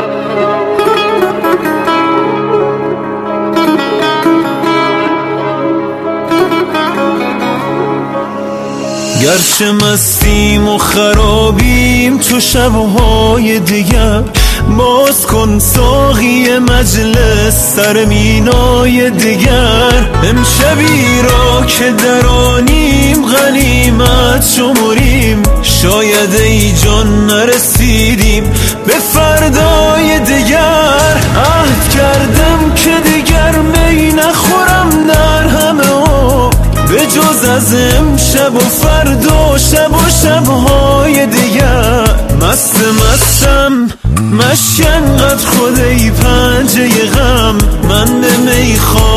گرچه مستیم و خرابیم چو شبهای دیگر، باز کن ساقی مجلس سر مینای دیگر. امشبی را که درانیم غنیمت شمریم، شاید ای جان نرسیدیم به فردای دیگر. عهد کردم که دیگر می نخورم در همه عمر، به جز از امشب و فردا شب و شبهای دیگر. مستم مشک انقدر خود ای پنجه غم، من به میخوام